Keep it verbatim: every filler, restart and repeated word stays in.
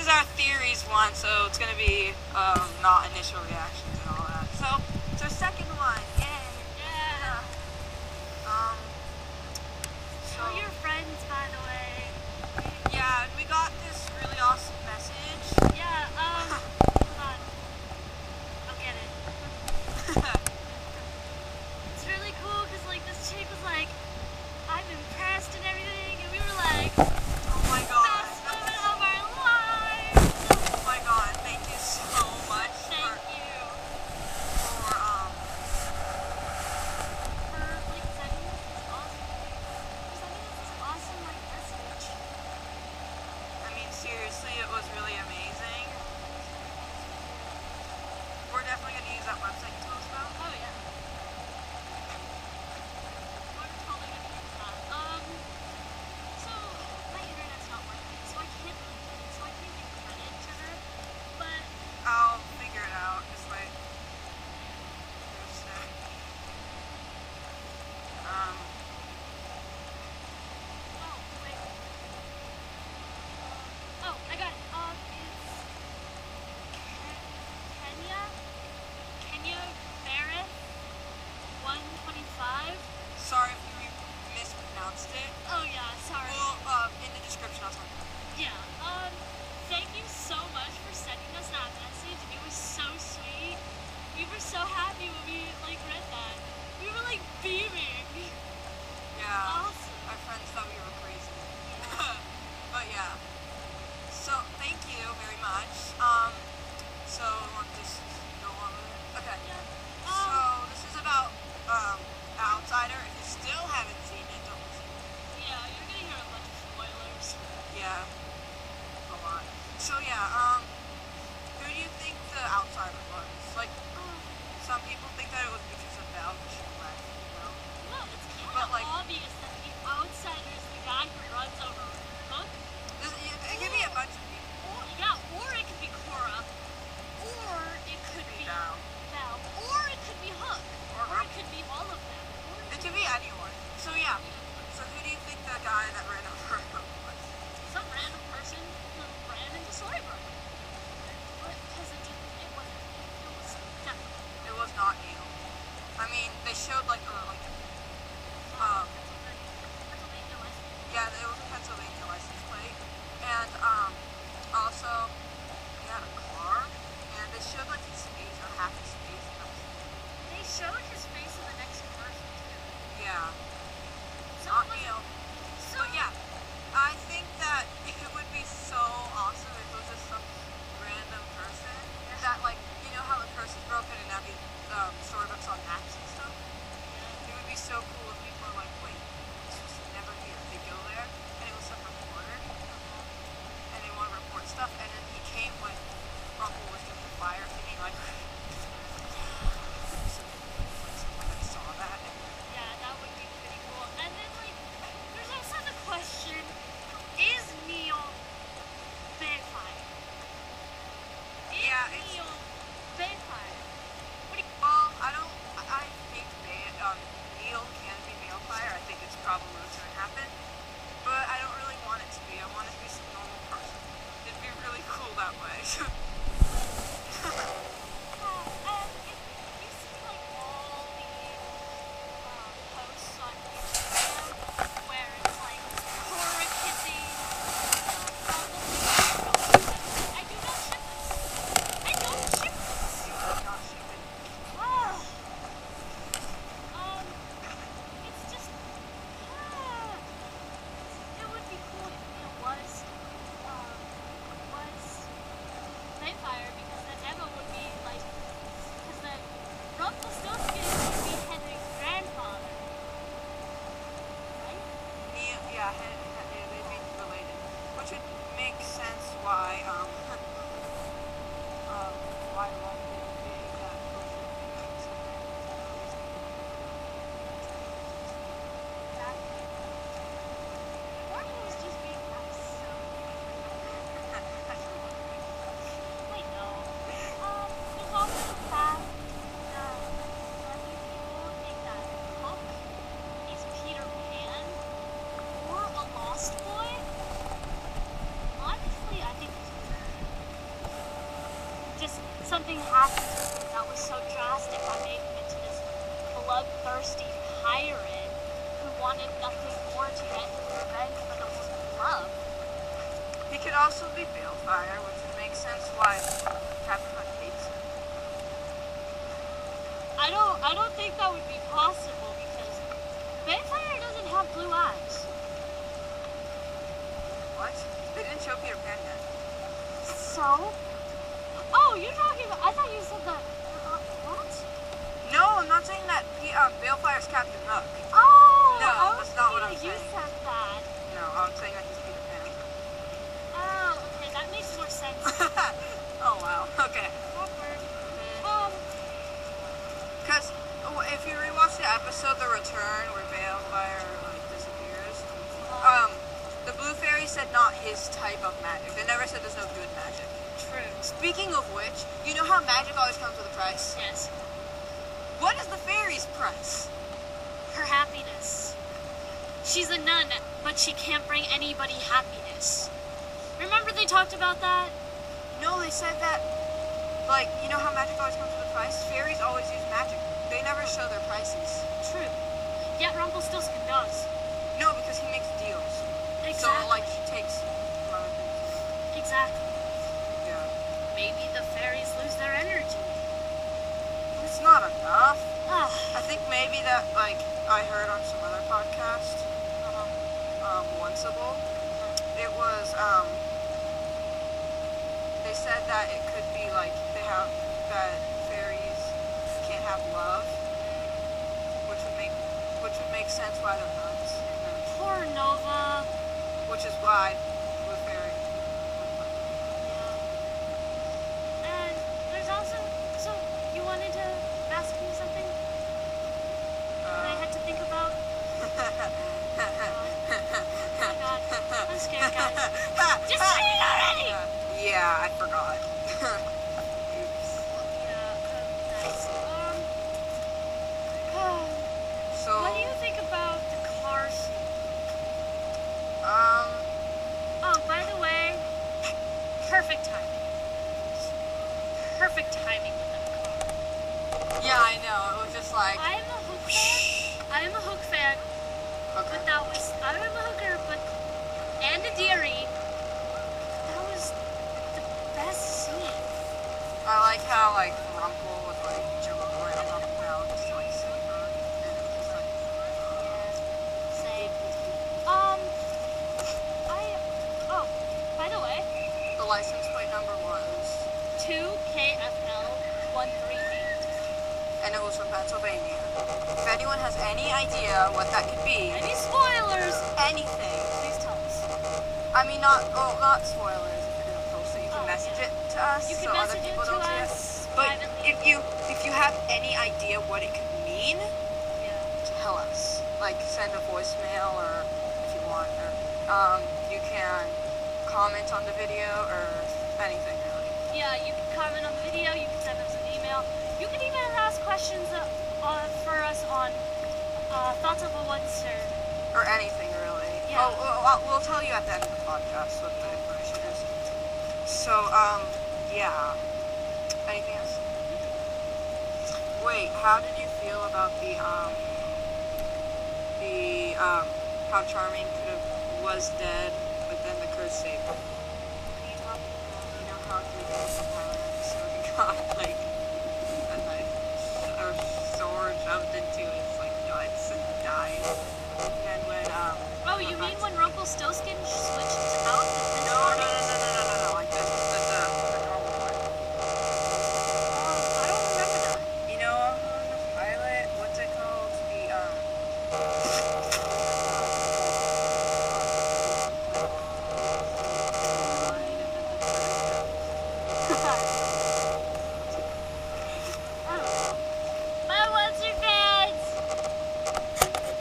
is our theories one, so it's gonna be um, not initial reactions and all that. So, it's our second one. Yay! Yeah. Um. So Tell your friends, by the way. yeah, and we got this really awesome message. Yeah. Um. hold on. I'll get it. It's really cool because like this chick was like, I'm impressed and everything, and we were like, Oh my god. best moment of our lives. Oh my god, thank you so much Thank for, you for um for like sending us this awesome, for sending us this awesome like message. I mean seriously, it was really amazing. We're definitely gonna use that website you told us about. Oh yeah. We're totally gonna use that. Um. So my internet's not working, so I can't, so I can't give credit to her. But I'll figure it out. Just like for a sec. Um oh wait. Oh, I got it. Um, it's Ke- Kenya, Kenya Barrett, one twenty-five. sorry if we mispronounced it. Oh yeah, sorry. Well, um in the description I'll tell you. Yeah. Um, thank you so much for sending us that message. It was so sweet. We were so happy when we like read that. We were like beaming. Yeah. Awesome. Our friends thought we were crazy. Yeah. But yeah. So thank you very much. Um so want this go on with it? Okay. Yeah. So Um, this is about um Outsider. If you still haven't seen it, don't listen. yeah, you're gonna hear a bunch of spoilers. Yeah. A lot. So yeah, um who do you think the Outsider was? Like Um, some people think that it was because of Val because she left, you know? no, it's kind But, of like- obvious that the outsider is the guy who runs over Hook. This, it, it could be a bunch of people. Or, yeah, or it could be Cora. Or it could be Val. Val. Or it could be Hook. Or Or Hook. it could be all of them. Or It could be anyone. So yeah. So who do you think the guy that ran over Hook was? some random person who ran into Storybrooke. Because it didn't, it wasn't, it was definitely It was not Neil. I mean, they showed like a like um Pennsylvania, Pennsylvania license. yeah, it was a Pennsylvania license plate, and um also he had a car, and they showed like his face or half his face. And I was like, They showed his face in the next commercial too. yeah, So not it wasn't- Neil. So But yeah, I think that it would be so awesome if it was just some random person that like you know how the curse is broken and now he um Storybook's on Max and stuff. It would be so cool if people are like, wait, this was never here. They go there, and it was some reporter, and they want to report stuff, and then he came when Rumble was doing the fire thingy, like, so someone that saw that. And, yeah, that would be pretty cool. And then like, there's also the question: is Neil vampire? Is Yeah, it's- Neil vampire? What do you? well, I don't, I I think they, um, Neil can be Malefire. I think it's probably what's going to happen, but I don't really want it to be. I want it to be some normal person. It'd be really cool that way. Uh, um, if you see like all the um, posts on Instagram where it's like Cora kissing Rumble, I do not ship this. I don't ship this. Not stupid. Ah. Um, it's just, ah, it would be cool if Neil was, um, was happy to me. That was so drastic by making him into this bloodthirsty pirate who wanted nothing more to get revenge for the woman he loved. He could also be Balefire, which would make sense why Captain Hook hates him. I don't I don't think that would be possible because Balefire doesn't have blue eyes. What? They didn't show Peter Pan yet. So? Oh, you're talking about, I thought you said that, uh, what? No, I'm not saying that P- um, Balefire's Captain Hook. Oh! No, I was that's not what thinking I'm that you saying. said that. No, I'm saying that he's Peter Pan. Oh, okay, that makes more sense. Oh, wow. Okay. Awkward. Um, Because if you rewatch the episode The Return where Balefire like disappears, um, the Blue Fairy said not his type of magic. They never said there's no good magic. true. Speaking of which, you know how magic always comes with a price? Yes. What is the fairy's price? Her happiness. She's a nun, but she can't bring anybody happiness. Remember they talked about that? No, they said that, like, you know how magic always comes with a price? Fairies always use magic. They never show their prices. True. Yet Rumpelstiltskin does. No, because he makes deals. So, Exactly. like, he takes from other things. Exactly. Yeah. Maybe the fairies lose their energy. It's not enough. Ah. I think maybe that, like, I heard on some other podcast, Uh-huh. um, Onceable, it was, um, they said that it could be, like, they have, that fairies can't have love, which would make, which would make sense why they're nuns. Poor Nova. Which is why Blue Fairy. Yeah. And there's also, so you wanted to ask me something that I Uh, had to think about? Oh my god, I'm scared, guys. Just say it already! Yeah, I forgot. Oops. Yeah, um, nice. Um, So, what do you think about the car scene? um, Oh, by the way, perfect timing. Perfect timing with that car. yeah, I know. It was just like, I'm a Hook fan. I'm a Hook fan, okay. but that was I'm a hooker, but and a dearie. That was the best scene. I like how, like, Rumpel was, like, jumping around on the ground just to, like, see her. And it was just like, Yeah, same. Um, I oh, by the way, the license plate number was, two K F L one three eight. and it was from Pennsylvania. If anyone has any idea what that could be, Any spoilers? anything, Please tell us. I mean, not, oh, not spoilers if you're gonna post it, you can Oh, message yeah. it to us You so can other message it people to don't see it. us But privately. if you, if you have any idea what it could mean, Yeah. tell us. Like, send a voicemail, or if you want, or um, you can comment on the video, or anything really. Yeah, you can comment on the video, you can send us an email. You can even ask questions uh, uh, for us on uh, Thoughts of a Oncer. Or anything really. Yeah. Oh, well, well, we'll tell you at the end of the podcast what the information is. So, um, yeah. Anything else? Wait, how did you feel about the, um, the, um, how Charming could have, was dead, but then the curse saved him? You know how he was in Thailand, so he got, like, a knife, or sword shoved into his, like, guts and died. And then when, um... Oh, you mean when Rumpelstiltskin switched out the No, no, no,